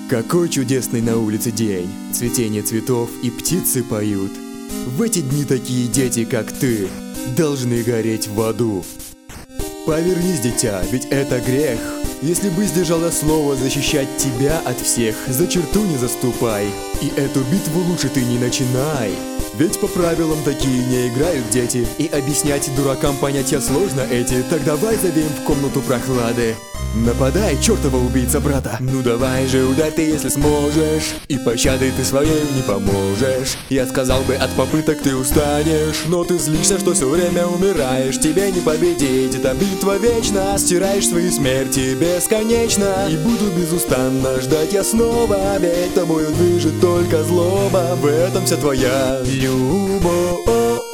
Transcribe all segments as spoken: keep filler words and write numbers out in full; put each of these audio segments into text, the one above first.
Какой чудесный на улице день, цветение цветов и птицы поют. В эти дни такие дети, как ты, должны гореть в аду. Повернись, дитя, ведь это грех. Если бы сдержала слово защищать тебя от всех, за черту не заступай, и эту битву лучше ты не начинай. Ведь по правилам такие не играют дети, и объяснять дуракам понятия сложно эти. Так давай зовем в комнату прохлады. Нападай, чертова убийца брата. Ну давай же, ударь ты, если сможешь, и пощады ты своей не поможешь. Я сказал бы, от попыток ты устанешь, но ты злишься, что все время умираешь. Тебе не победить, эта битва вечна. Стираешь свои смерти бесконечно, и буду безустанно ждать я снова, ведь тобою движет только злоба. В этом вся твоя любовь,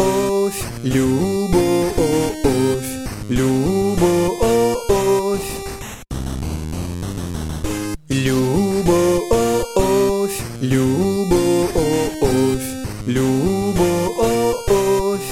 любовь, любовь. Любовь, любовь, любовь.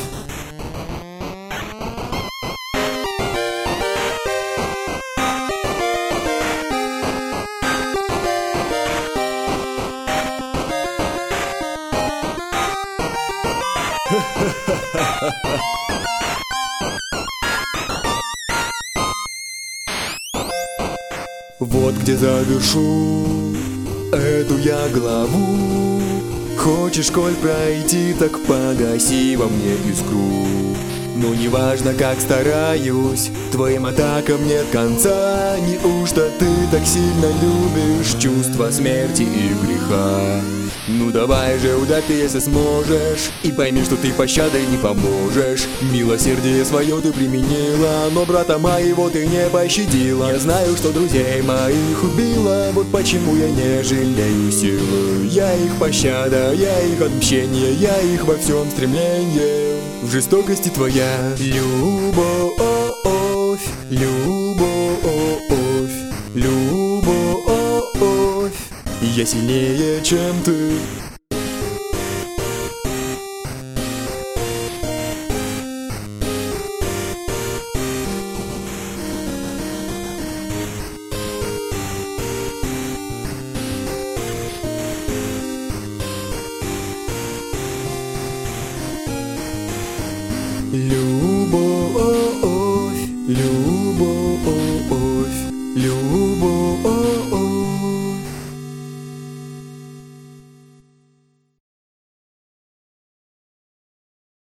Вот где завершу эту я главу. Хочешь, коль пройти, так погаси во мне искру. Ну неважно, как стараюсь, твоим атакам нет конца. Неужто ты так сильно любишь чувства смерти и греха? Ну давай же, ударь ты, если сможешь, и пойми, что ты пощадой не поможешь. Милосердие свое ты применила, но брата моего ты не пощадила. Я знаю, что друзей моих убила, вот почему я не жалею силы. Я их пощада, я их отмщение, я их во всем стремление. В жестокости твоя любовь, любовь, любовь. Я сильнее, чем ты.